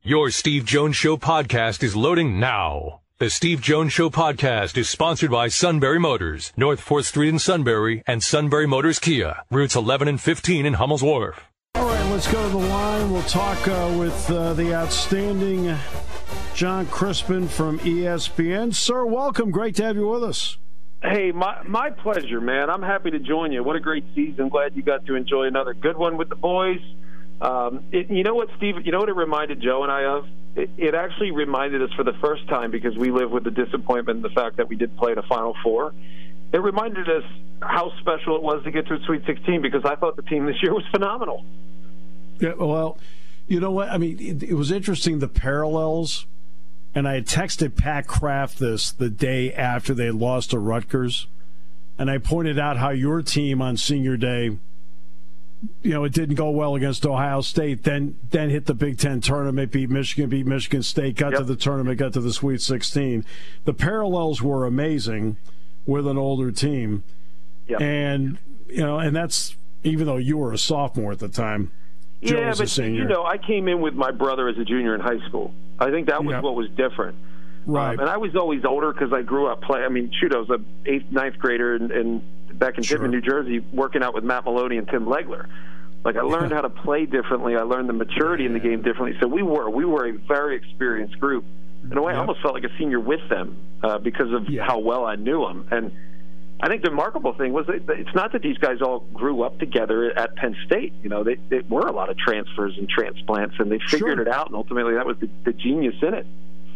Your Steve Jones Show podcast is loading now. The Steve Jones Show podcast is sponsored by Sunbury Motors, North 4th Street in Sunbury, and Sunbury Motors Kia, routes 11 and 15 in Hummel's Wharf. All right, let's go to the line. We'll talk with the outstanding John Crispin from ESPN. Sir, welcome. Great to have you with us. Hey, my pleasure, man. I'm happy to join you. What a great season. Glad you got to enjoy another good one with the boys. You know what, Steve? You know what it reminded Joe and I of? It actually reminded us for the first time, because we live with the disappointment and the fact that we did play in a Final Four. It reminded us how special it was to get to a Sweet 16, because I thought the team this year was phenomenal. Yeah, well, you know what? I mean, it was interesting, the parallels. And I had texted Pat Kraft this the day after they lost to Rutgers. And I pointed out how your team on senior day, you know, it didn't go well against Ohio State, then hit the Big Ten tournament, beat Michigan State, got to the tournament, got to the Sweet 16. The parallels were amazing with an older team. Yep. And, you know, and that's, even though you were a sophomore at the time, Joe was a senior. You know, I came in with my brother as a junior in high school. I think that was what was different. Right. And I was always older because I grew up playing. I mean, shoot, I was an 8th, 9th grader and back in Tiverton, New Jersey, working out with Matt Maloney and Tim Legler. Like, I learned how to play differently. I learned the maturity in the game differently. So we were a very experienced group. In a way, I almost felt like a senior with them because of how well I knew them. And I think the remarkable thing was that it's not that these guys all grew up together at Penn State. You know, they were a lot of transfers and transplants, and they figured it out, and ultimately that was the genius in it.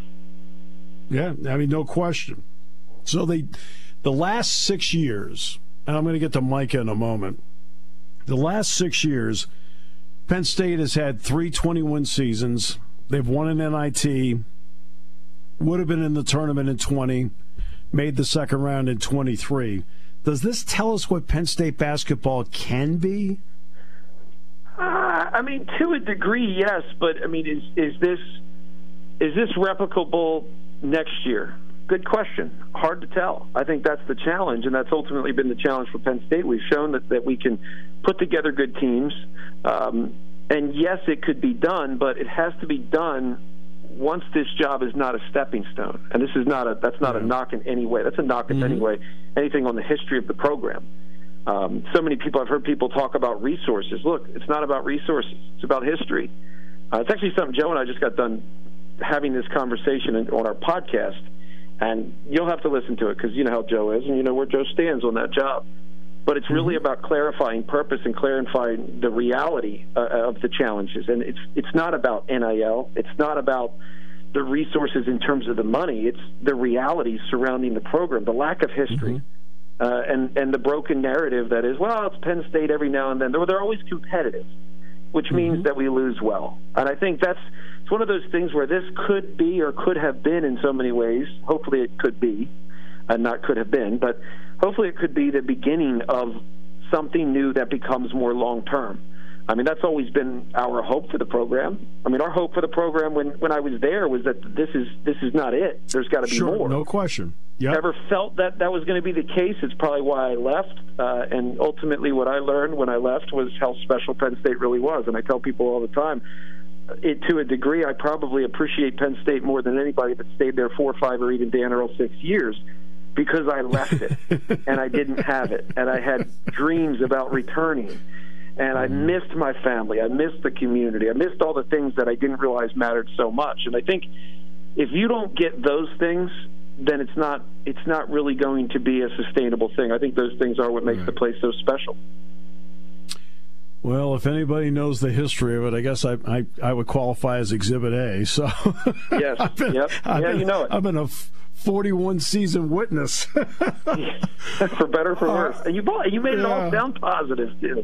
Yeah, I mean, no question. So the last 6 years, and I'm going to get to Micah in a moment, the last 6 years, Penn State has had 3 20-win seasons. They've won an NIT, would have been in the tournament in 20, made the second round in 23. Does this tell us what Penn State basketball can be? I mean, to a degree, yes. But I mean, is this replicable next year? Good question. Hard to tell. I think that's the challenge, and that's ultimately been the challenge for Penn State. We've shown that we can put together good teams, and yes, it could be done, but it has to be done once this job is not a stepping stone. And this is that's not a knock in any way. That's a knock in any way, anything on the history of the program. So many people, I've heard people talk about resources. Look, it's not about resources. It's about history. It's actually something Joe and I just got done having this conversation on our podcast, and you'll have to listen to it because you know how Joe is and you know where Joe stands on that job. But it's really about clarifying purpose and clarifying the reality of the challenges. And it's not about NIL. It's not about the resources in terms of the money. It's the realities surrounding the program, the lack of history, and the broken narrative that is, well, it's Penn State every now and then. They're always competitive, which means that we lose well. And I think it's one of those things where this could be or could have been in so many ways. Hopefully it could be, and not could have been, but hopefully it could be the beginning of something new that becomes more long-term. I mean, that's always been our hope for the program. I mean, our hope for the program when I was there was that this is not it. There's got to be more. No question. Yep. Never felt that was going to be the case. It's probably why I left. And ultimately what I learned when I left was how special Penn State really was. And I tell people all the time, to a degree, I probably appreciate Penn State more than anybody that stayed there 4 or 5 or even Dan Earl 6 years, because I left it and I didn't have it, and I had dreams about returning, and I missed my family, I missed the community, I missed all the things that I didn't realize mattered so much. And I think if you don't get those things, then it's not really going to be a sustainable thing. I think those things are what makes the place so special. Well, if anybody knows the history of it, I guess I would qualify as Exhibit A. So yes, you know it. I've been a 41-season witness. For better or for worse. And you made it all sound positive, too.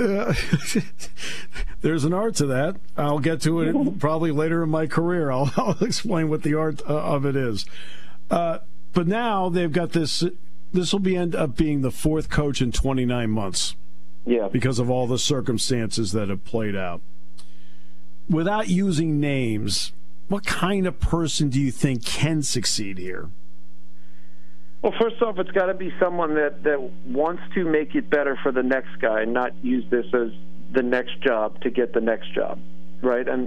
There's an art to that. I'll get to it probably later in my career. I'll explain what the art of it is. But now they've got this. This will end up being the 4th coach in 29 months. Yeah. Because of all the circumstances that have played out. Without using names, what kind of person do you think can succeed here? Well, first off, it's got to be someone that wants to make it better for the next guy and not use this as the next job to get the next job, right? And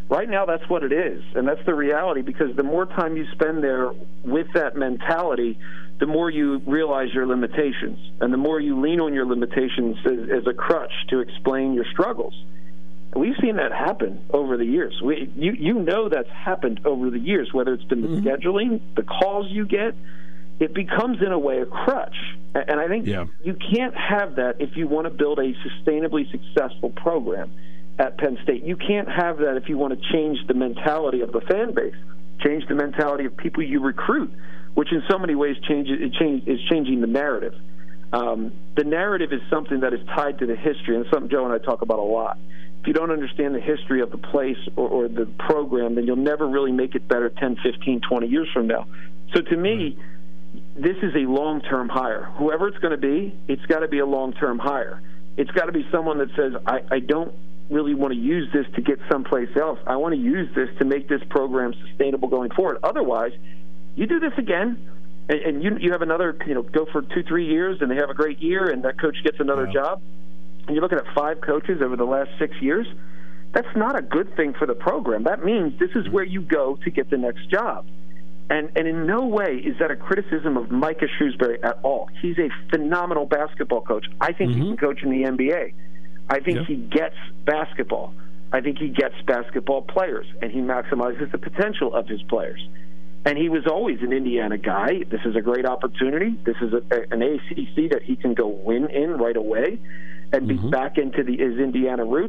Right now, that's what it is, and that's the reality, because the more time you spend there with that mentality, the more you realize your limitations, and the more you lean on your limitations as a crutch to explain your struggles. We've seen that happen over the years. You know that's happened over the years, whether it's been the scheduling, the calls you get. It becomes, in a way, a crutch. And I think you can't have that if you want to build a sustainably successful program at Penn State. You can't have that if you want to change the mentality of the fan base, change the mentality of people you recruit, which in so many ways is changing the narrative. The narrative is something that is tied to the history, and something Joe and I talk about a lot. If you don't understand the history of the place or the program, then you'll never really make it better 10, 15, 20 years from now. So to me, this is a long-term hire. Whoever it's going to be, it's got to be a long-term hire. It's got to be someone that says, I don't really want to use this to get someplace else. I want to use this to make this program sustainable going forward. Otherwise, you do this again, and you have another, go for 2-3 years, and they have a great year, and that coach gets another job, and you're looking at 5 coaches over the last 6 years. That's not a good thing for the program. That means this is where you go to get the next job. And in no way is that a criticism of Micah Shrewsbury at all. He's a phenomenal basketball coach. I think he can coach in the NBA. I think he gets basketball. I think he gets basketball players, and he maximizes the potential of his players. And he was always an Indiana guy. This is a great opportunity. This is an ACC that he can go win in right away and be back into his Indiana roots.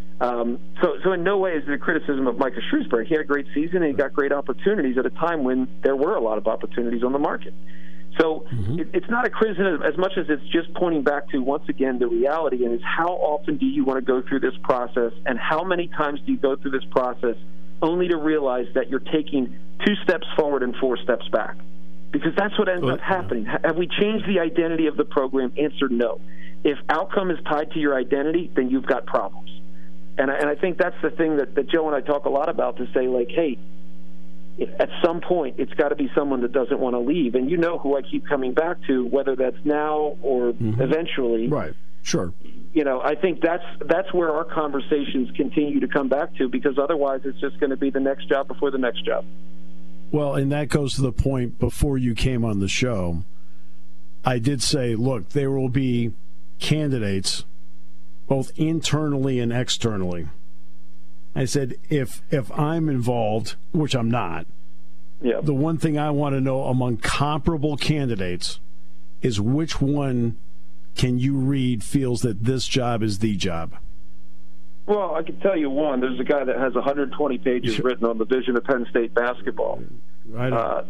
So in no way is it a criticism of Micah Shrewsbury. He had a great season, and he got great opportunities at a time when there were a lot of opportunities on the market. So it's not a criticism as much as it's just pointing back to, once again, the reality, and is how often do you want to go through this process, and how many times do you go through this process only to realize that you're taking 2 steps forward and 4 steps back? Because that's what ends up happening. Have we changed the identity of the program? Answer, no. If outcome is tied to your identity, then you've got problems. And I think that's the thing that Joe and I talk a lot about, to say, like, hey, at some point, it's got to be someone that doesn't want to leave. And you know who I keep coming back to, whether that's now or eventually. Right, sure. I think that's where our conversations continue to come back to, because otherwise it's just going to be the next job before the next job. Well, and that goes to the point before you came on the show. I did say, look, there will be candidates both internally and externally. I said, if I'm involved, which I'm not, the one thing I want to know among comparable candidates is which one can you read feels that this job is the job. Well, I can tell you one. There's a guy that has 120 pages written on the vision of Penn State basketball. Right.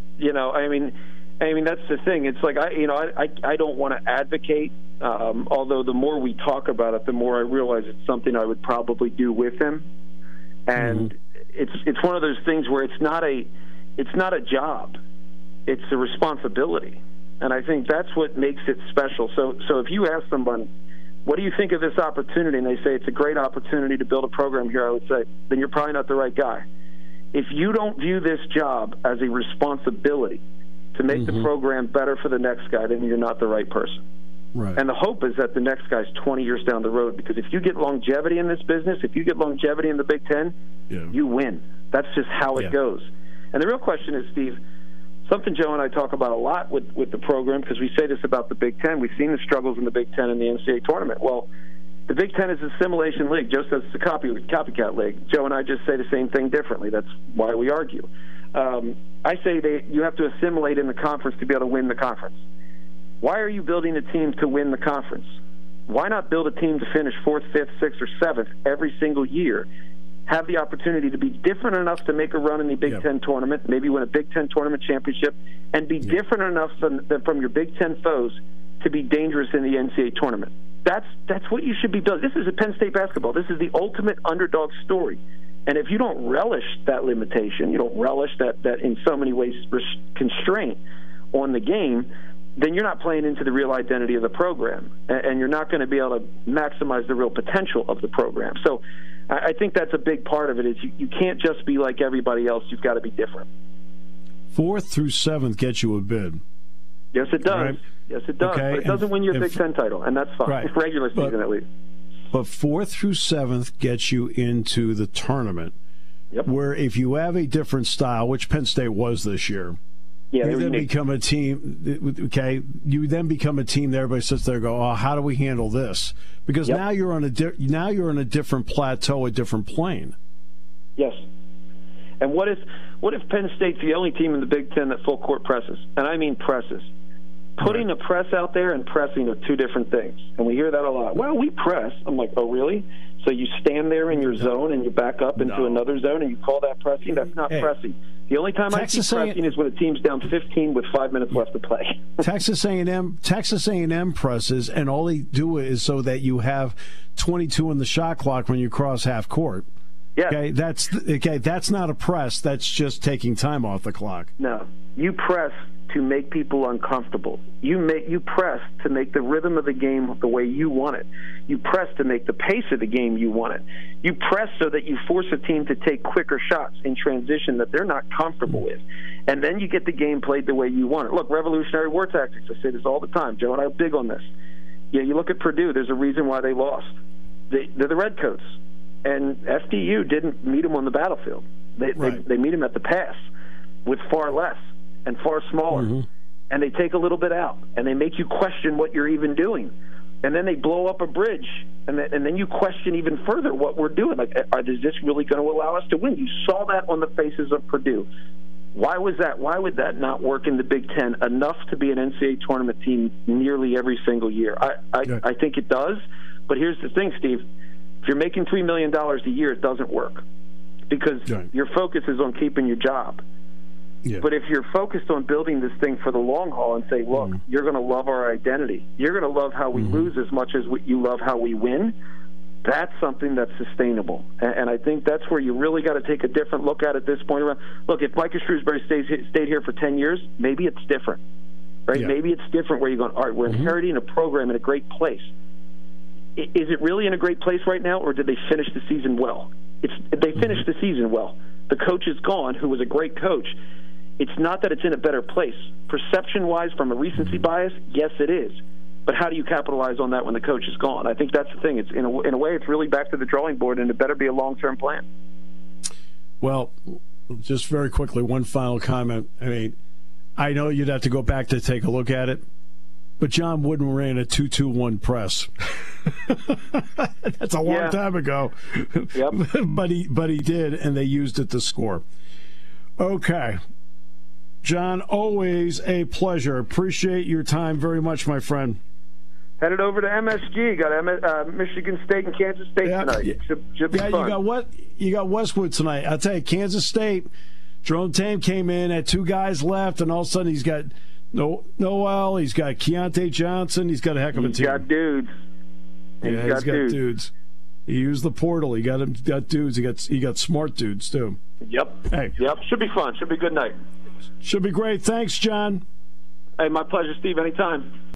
I mean that's the thing. It's like I don't want to advocate. Although the more we talk about it, the more I realize it's something I would probably do with him. And it's one of those things where it's not a job, it's a responsibility. And I think that's what makes it special. So if you ask someone, what do you think of this opportunity? And they say it's a great opportunity to build a program here, I would say, then you're probably not the right guy. If you don't view this job as a responsibility to make the program better for the next guy, then you're not the right person. Right. And the hope is that the next guy's 20 years down the road, because if you get longevity in this business, if you get longevity in the Big Ten, you win. That's just how it goes. And the real question is, Steve, something Joe and I talk about a lot with the program, because we say this about the Big Ten. We've seen the struggles in the Big Ten and the NCAA tournament. Well, the Big Ten is a simulation league. Joe says it's a copycat league. Joe and I just say the same thing differently. That's why we argue. I say you have to assimilate in the conference to be able to win the conference. Why are you building a team to win the conference? Why not build a team to finish 4th, 5th, 6th, or 7th every single year? Have the opportunity to be different enough to make a run in the Big Ten tournament, maybe win a Big Ten tournament championship, and be different enough from your Big Ten foes to be dangerous in the NCAA tournament. That's what you should be doing. This is a Penn State basketball. This is the ultimate underdog story. And if you don't relish that limitation, you don't relish that in so many ways constraint on the game, then you're not playing into the real identity of the program, and you're not going to be able to maximize the real potential of the program. So I think that's a big part of it, is you can't just be like everybody else. You've got to be different. 4th through 7th gets you a bid. Yes, it does. Right. Yes, it does. Okay. But it doesn't win you a Big Ten title, and that's fine. Right. Regular season, at least. But 4th through 7th gets you into the tournament. Yep. where if you have a different style, which Penn State was this year, Yeah, you then become a team. Okay, you then become a team that everybody sits there and go, "Oh, how do we handle this?" Because Yep. now you're on a different plateau, a different plane. Yes. And what if Penn State's the only team in the Big Ten that full court presses? And I mean presses. Putting a press out there and pressing are two different things. And we hear that a lot. Well, we press. I'm like, oh, really? So you stand there in your zone and you back up into another zone and you call that pressing? That's not pressing. The only time I see pressing is when a team's down 15 with 5 minutes left to play. Texas A&M presses, and all they do is so that you have 22 on the shot clock when you cross half court. Yeah. Okay, that's not a press. That's just taking time off the clock. No, you press to make people uncomfortable. You press to make the rhythm of the game the way you want it. You press to make the pace of the game you want it. You press so that you force a team to take quicker shots in transition that they're not comfortable with. And then you get the game played the way you want it. Look, Revolutionary War Tactics, I say this all the time. Joe and I are big on this. Yeah, you look at Purdue, there's a reason why they lost. They're the Redcoats. And FDU didn't meet them on the battlefield. They meet them at the pass with far less and far smaller. Mm-hmm. And they take a little bit out, and they make you question what you're even doing. And then they blow up a bridge, and then you question even further what we're doing. Like, is this really going to allow us to win? You saw that on the faces of Purdue. Why was that? Why would that not work in the Big Ten enough to be an NCAA tournament team nearly every single year? I think it does. But here's the thing, Steve. If you're making $3 million a year, it doesn't work because your focus is on keeping your job. Yeah. But if you're focused on building this thing for the long haul and say, look, you're going to love our identity. You're going to love how we lose as much as you love how we win. That's something that's sustainable. And I think that's where you really got to take a different look at this point. Look, if Micah Shrewsbury stayed here for 10 years, maybe it's different. Right? Yeah. Maybe it's different where you're going, all right, we're inheriting a program in a great place. Is it really in a great place right now, or did they finish the season well? They finished the season well. The coach is gone, who was a great coach. It's not that it's in a better place. Perception-wise, from a recency bias, yes, it is. But how do you capitalize on that when the coach is gone? I think that's the thing. It's in a way, it's really back to the drawing board, and it better be a long-term plan. Well, just very quickly, one final comment. I mean, I know you'd have to go back to take a look at it, but John Wooden ran a 2-2-1 press. That's a long time ago. Yep. but he did, and they used it to score. Okay. John, always a pleasure. Appreciate your time very much, my friend. Headed over to MSG. Got Michigan State and Kansas State tonight. Should be fun. You got Westwood tonight. I'll tell you, Kansas State, Jerome Tame came in, had two guys left, and all of a sudden he's got Noel, he's got Keontae Johnson, he's got a heck of a team. He's got dudes. He's got dudes. He used the portal. He got dudes. He got smart dudes too. Yep. Hey. Yep. Should be fun. Should be a good night. Should be great. Thanks, John. Hey, my pleasure, Steve. Anytime.